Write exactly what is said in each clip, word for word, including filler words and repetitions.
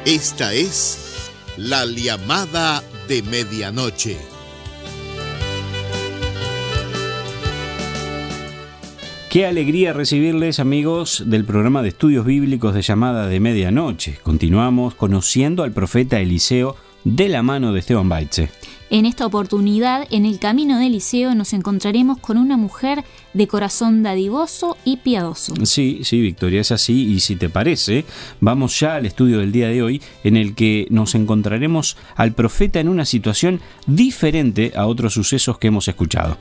Esta es la llamada de medianoche. Qué alegría recibirles, amigos del programa de estudios bíblicos de llamada de medianoche. Continuamos conociendo al profeta Eliseo de la mano de Esteban Baitze. En esta oportunidad, en el camino de Eliseo, nos encontraremos con una mujer de corazón dadivoso y piadoso. Sí, sí, Victoria, es así. Y si te parece, vamos ya al estudio del día de hoy, en el que nos encontraremos al profeta en una situación diferente a otros sucesos que hemos escuchado.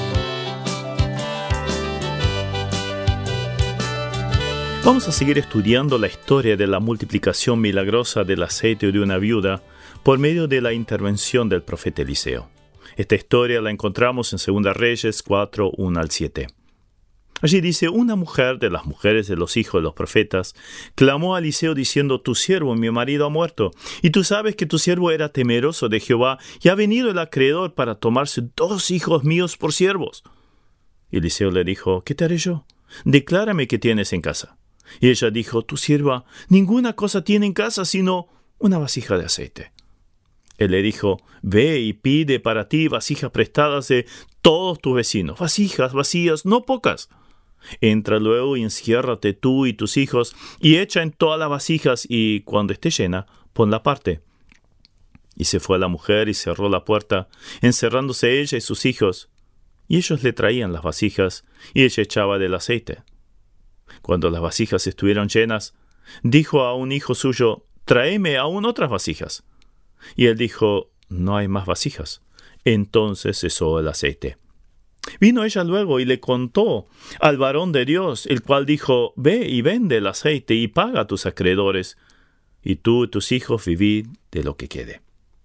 Vamos a seguir estudiando la historia de la multiplicación milagrosa del aceite de una viuda por medio de la intervención del profeta Eliseo. Esta historia la encontramos en Segunda Reyes cuatro, uno al siete. Allí dice: una mujer de las mujeres de los hijos de los profetas clamó a Eliseo diciendo: tu siervo, mi marido, ha muerto, y tú sabes que tu siervo era temeroso de Jehová, y ha venido el acreedor para tomarse dos hijos míos por siervos. Eliseo le dijo: ¿qué te haré yo? Declárame qué tienes en casa. Y ella dijo: tu sierva ninguna cosa tiene en casa sino una vasija de aceite. Él le dijo: ve y pide para ti vasijas prestadas de todos tus vecinos, vasijas vacías, no pocas. Entra luego y enciérrate tú y tus hijos, y echa en todas las vasijas, y cuando esté llena, ponla aparte. Y se fue la mujer y cerró la puerta, encerrándose ella y sus hijos. Y ellos le traían las vasijas, y ella echaba del aceite. Cuando las vasijas estuvieron llenas, dijo a un hijo suyo: tráeme aún otras vasijas. Y él dijo: no hay más vasijas. Entonces cesó el aceite. Vino ella luego y le contó al varón de Dios, el cual dijo: ve y vende el aceite y paga a tus acreedores, y tú y tus hijos vivid de lo que quede.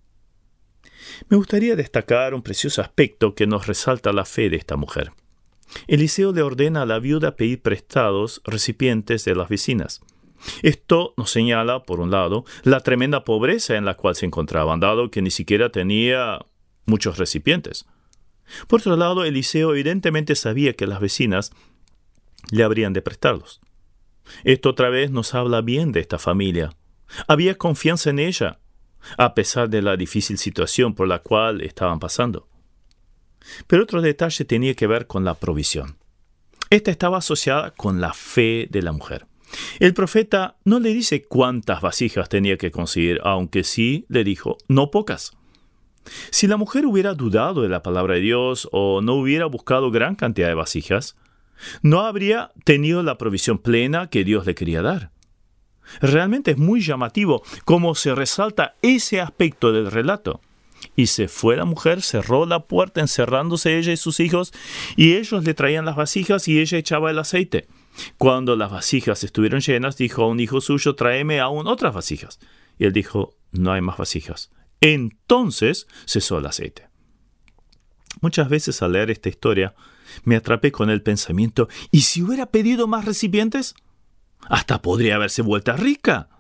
Me gustaría destacar un precioso aspecto que nos resalta la fe de esta mujer. Eliseo le ordena a la viuda pedir prestados recipientes de las vecinas. Esto nos señala, por un lado, la tremenda pobreza en la cual se encontraban, dado que ni siquiera tenía muchos recipientes. Por otro lado, Eliseo evidentemente sabía que las vecinas le habrían de prestarlos. Esto otra vez nos habla bien de esta familia. Había confianza en ella, a pesar de la difícil situación por la cual estaban pasando. Pero otro detalle tenía que ver con la provisión. Esta estaba asociada con la fe de la mujer. El profeta no le dice cuántas vasijas tenía que conseguir, aunque sí le dijo: no pocas. Si la mujer hubiera dudado de la palabra de Dios o no hubiera buscado gran cantidad de vasijas, no habría tenido la provisión plena que Dios le quería dar. Realmente es muy llamativo cómo se resalta ese aspecto del relato. Y se fue la mujer, cerró la puerta, encerrándose ella y sus hijos, y ellos le traían las vasijas y ella echaba el aceite. Cuando las vasijas estuvieron llenas, dijo a un hijo suyo: tráeme aún otras vasijas. Y él dijo: no hay más vasijas. Entonces cesó el aceite. Muchas veces al leer esta historia me atrapé con el pensamiento: ¿y si hubiera pedido más recipientes? Hasta podría haberse vuelto rica.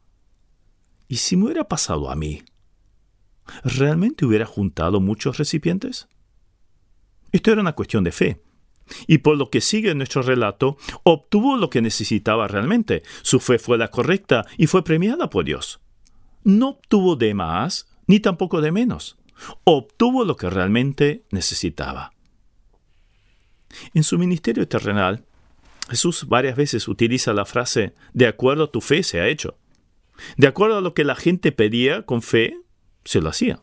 ¿Y si me hubiera pasado a mí? ¿Realmente hubiera juntado muchos recipientes? Esto era una cuestión de fe. Y por lo que sigue en nuestro relato, obtuvo lo que necesitaba realmente. Su fe fue la correcta y fue premiada por Dios. No obtuvo de más, ni tampoco de menos. Obtuvo lo que realmente necesitaba. En su ministerio terrenal, Jesús varias veces utiliza la frase: de acuerdo a tu fe se ha hecho. De acuerdo a lo que la gente pedía con fe, se lo hacía.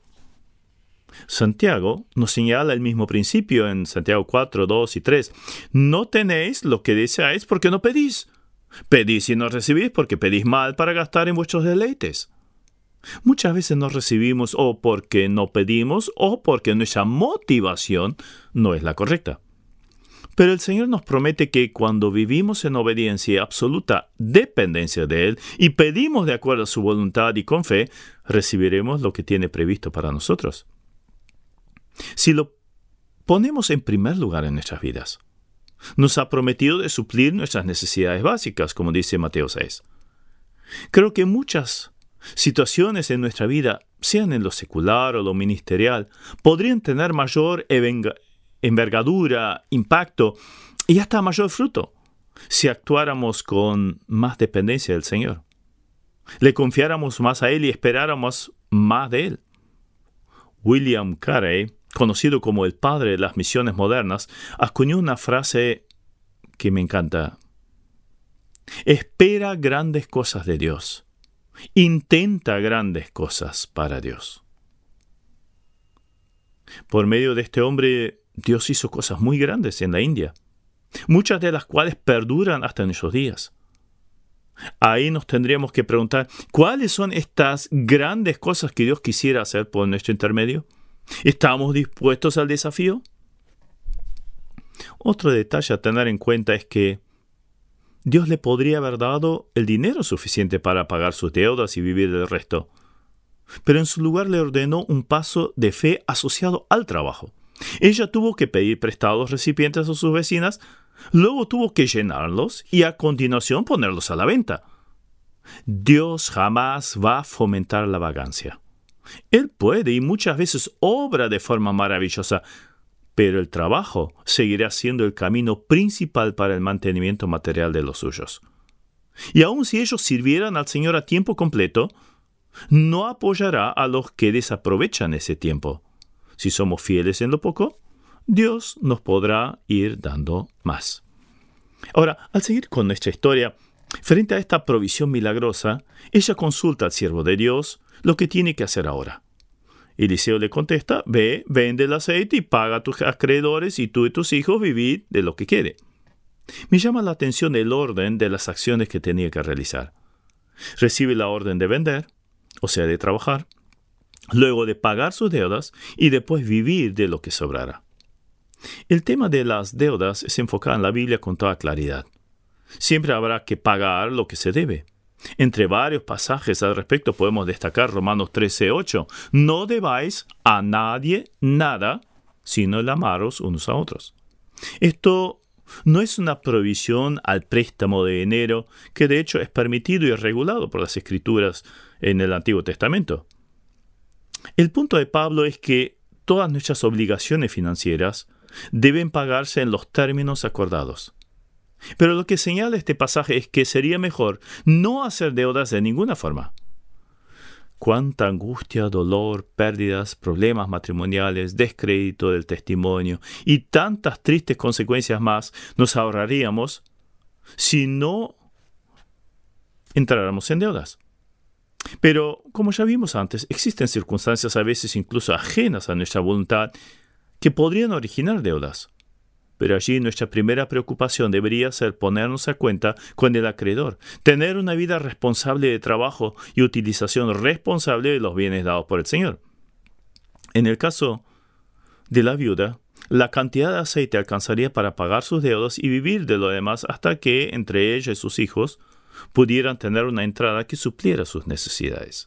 Santiago nos señala el mismo principio en Santiago cuatro, dos y tres. No tenéis lo que deseáis porque no pedís. Pedís y no recibís porque pedís mal para gastar en vuestros deleites. Muchas veces no recibimos o porque no pedimos o porque nuestra motivación no es la correcta. Pero el Señor nos promete que cuando vivimos en obediencia y absoluta dependencia de Él y pedimos de acuerdo a su voluntad y con fe, recibiremos lo que tiene previsto para nosotros. Si lo ponemos en primer lugar en nuestras vidas, nos ha prometido de suplir nuestras necesidades básicas, como dice Mateo seis. Creo que muchas situaciones en nuestra vida, sean en lo secular o lo ministerial, podrían tener mayor evenga- envergadura, impacto y hasta mayor fruto si actuáramos con más dependencia del Señor. le confiáramos más a Él y esperáramos más de Él. William Carey, conocido como el padre de las misiones modernas, acuñó una frase que me encanta. Espera grandes cosas de Dios. Intenta grandes cosas para Dios. Por medio de este hombre, Dios hizo cosas muy grandes en la India, muchas de las cuales perduran hasta nuestros días. Ahí nos tendríamos que preguntar, ¿cuáles son estas grandes cosas que Dios quisiera hacer por nuestro intermedio? ¿Estamos dispuestos al desafío? Otro detalle a tener en cuenta es que Dios le podría haber dado el dinero suficiente para pagar sus deudas y vivir del resto, pero en su lugar le ordenó un paso de fe asociado al trabajo. Ella tuvo que pedir prestados recipientes a sus vecinas, luego tuvo que llenarlos y a continuación ponerlos a la venta. Dios jamás va a fomentar la vagancia. Él puede y muchas veces obra de forma maravillosa, pero el trabajo seguirá siendo el camino principal para el mantenimiento material de los suyos. Y aun si ellos sirvieran al Señor a tiempo completo, no apoyará a los que desaprovechan ese tiempo. Si somos fieles en lo poco, Dios nos podrá ir dando más. Ahora, al seguir con nuestra historia, frente a esta provisión milagrosa, ella consulta al siervo de Dios lo que tiene que hacer ahora. Eliseo le contesta, ve, vende el aceite y paga a tus acreedores y tú y tus hijos vivid de lo que quede. Me llama la atención el orden de las acciones que tenía que realizar. Recibe la orden de vender, o sea, de trabajar, luego de pagar sus deudas y después vivir de lo que sobrara. El tema de las deudas es enfocado en la Biblia con toda claridad. Siempre habrá que pagar lo que se debe. Entre varios pasajes al respecto podemos destacar Romanos trece ocho. No debáis a nadie nada, sino el amaros unos a otros. Esto no es una provisión al préstamo de dinero, que de hecho es permitido y regulado por las Escrituras en el Antiguo Testamento. El punto de Pablo es que todas nuestras obligaciones financieras deben pagarse en los términos acordados. Pero lo que señala este pasaje es que sería mejor no hacer deudas de ninguna forma. Cuánta angustia, dolor, pérdidas, problemas matrimoniales, descrédito del testimonio y tantas tristes consecuencias más nos ahorraríamos si no entráramos en deudas. Pero, como ya vimos antes, existen circunstancias a veces incluso ajenas a nuestra voluntad que podrían originar deudas. Pero allí nuestra primera preocupación debería ser ponernos a cuenta con el acreedor, tener una vida responsable de trabajo y utilización responsable de los bienes dados por el Señor. En el caso de la viuda, la cantidad de aceite alcanzaría para pagar sus deudas y vivir de lo demás hasta que, entre ella y sus hijos, pudieran tener una entrada que supliera sus necesidades.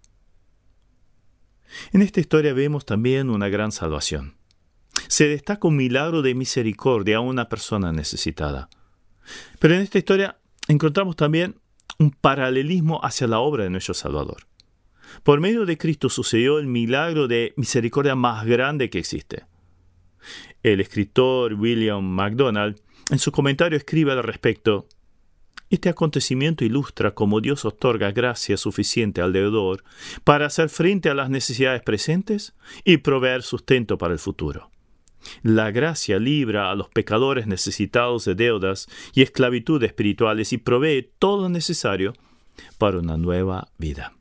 En esta historia vemos también una gran salvación. Se destaca un milagro de misericordia a una persona necesitada. Pero en esta historia encontramos también un paralelismo hacia la obra de nuestro Salvador. Por medio de Cristo sucedió el milagro de misericordia más grande que existe. El escritor William MacDonald en su comentario escribe al respecto: este acontecimiento ilustra cómo Dios otorga gracia suficiente al deudor para hacer frente a las necesidades presentes y proveer sustento para el futuro. La gracia libra a los pecadores necesitados de deudas y esclavitud espirituales y provee todo lo necesario para una nueva vida.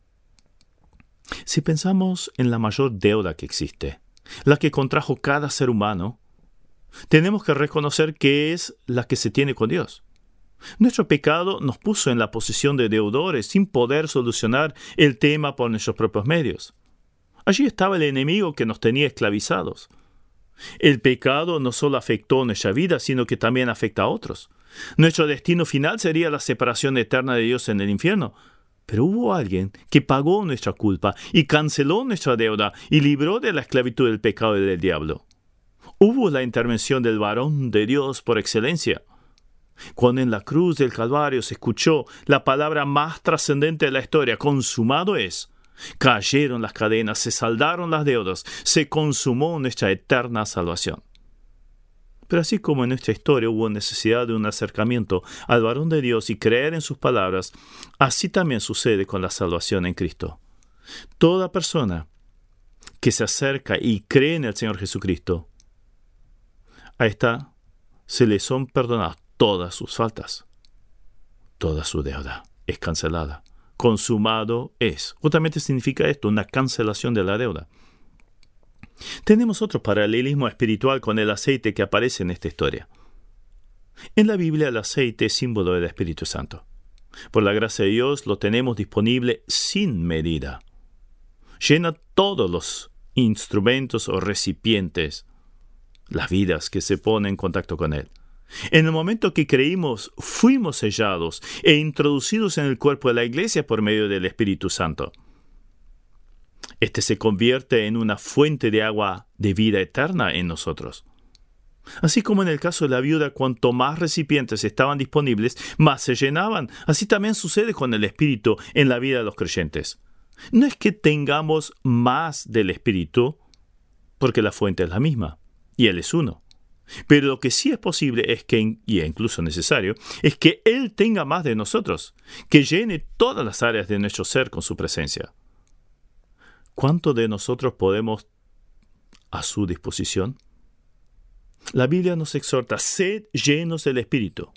Si pensamos en la mayor deuda que existe, la que contrajo cada ser humano, tenemos que reconocer que es la que se tiene con Dios. Nuestro pecado nos puso en la posición de deudores sin poder solucionar el tema por nuestros propios medios. Allí estaba el enemigo que nos tenía esclavizados. El pecado no solo afectó nuestra vida, sino que también afecta a otros. Nuestro destino final sería la separación eterna de Dios en el infierno. Pero hubo alguien que pagó nuestra culpa y canceló nuestra deuda y libró de la esclavitud del pecado y del diablo. Hubo la intervención del varón de Dios por excelencia. Cuando en la cruz del Calvario se escuchó la palabra más trascendente de la historia, consumado es, cayeron las cadenas, se saldaron las deudas, se consumó nuestra eterna salvación. Pero así como en nuestra historia hubo necesidad de un acercamiento al varón de Dios y creer en sus palabras, así también sucede con la salvación en Cristo. Toda persona que se acerca y cree en el Señor Jesucristo, a esta se le son perdonadas todas sus faltas. Toda su deuda es cancelada. Consumado es. Justamente significa esto, una cancelación de la deuda. Tenemos otro paralelismo espiritual con el aceite que aparece en esta historia. En la Biblia el aceite es símbolo del Espíritu Santo. Por la gracia de Dios lo tenemos disponible sin medida. Llena todos los instrumentos o recipientes, las vidas que se ponen en contacto con Él. En el momento que creímos, fuimos sellados e introducidos en el cuerpo de la Iglesia por medio del Espíritu Santo. Este se convierte en una fuente de agua de vida eterna en nosotros. Así como en el caso de la viuda, cuanto más recipientes estaban disponibles, más se llenaban. Así también sucede con el Espíritu en la vida de los creyentes. No es que tengamos más del Espíritu, porque la fuente es la misma, y Él es uno. Pero lo que sí es posible es que, y es incluso necesario, es que Él tenga más de nosotros, que llene todas las áreas de nuestro ser con su presencia. ¿Cuánto de nosotros podemos a su disposición? La Biblia nos exhorta, sed llenos del Espíritu.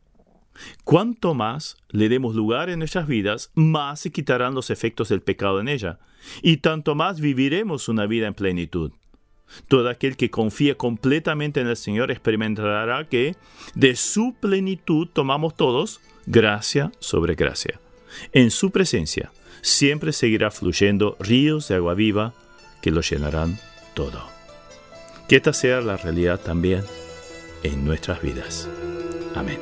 Cuanto más le demos lugar en nuestras vidas, más se quitarán los efectos del pecado en ella, y tanto más viviremos una vida en plenitud. Todo aquel que confía completamente en el Señor experimentará que de su plenitud tomamos todos gracia sobre gracia. En su presencia siempre seguirá fluyendo ríos de agua viva que lo llenarán todo. Que esta sea la realidad también en nuestras vidas. Amén.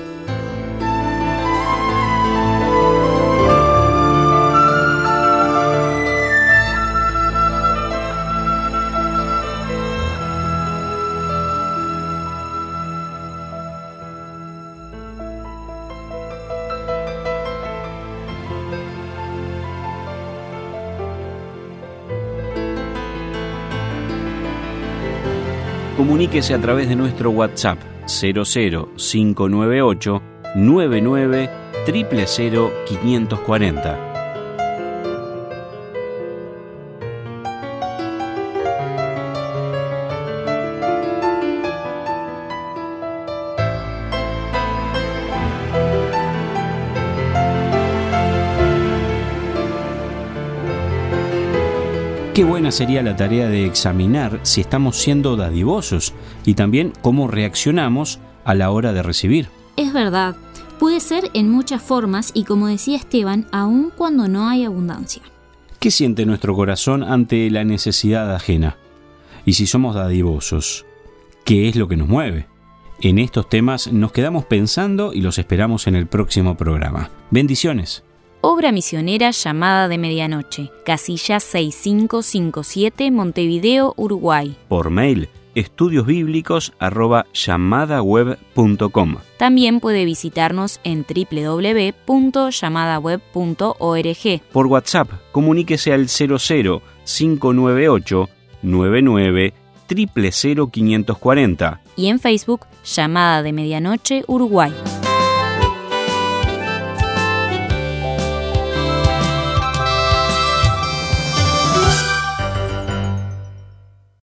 Comuníquese a través de nuestro WhatsApp cero cero cinco nueve ocho nueve nueve cero cero cero quinientos cuarenta. Qué buena sería la tarea de examinar si estamos siendo dadivosos y también cómo reaccionamos a la hora de recibir. Es verdad, puede ser en muchas formas y, como decía Esteban, aun cuando no hay abundancia. ¿Qué siente nuestro corazón ante la necesidad ajena? Y si somos dadivosos, ¿qué es lo que nos mueve? En estos temas nos quedamos pensando y los esperamos en el próximo programa. Bendiciones. Obra misionera Llamada de Medianoche, casilla seis cinco cinco siete, Montevideo, Uruguay. Por mail, estudiosbíblicos arroba llamadaweb punto com. También puede visitarnos en doble u doble u doble u punto llamadaweb punto org. Por WhatsApp, comuníquese al cero cero cinco nueve ocho nueve nueve cero cero cero quinientos cuarenta. Y en Facebook, Llamada de Medianoche, Uruguay.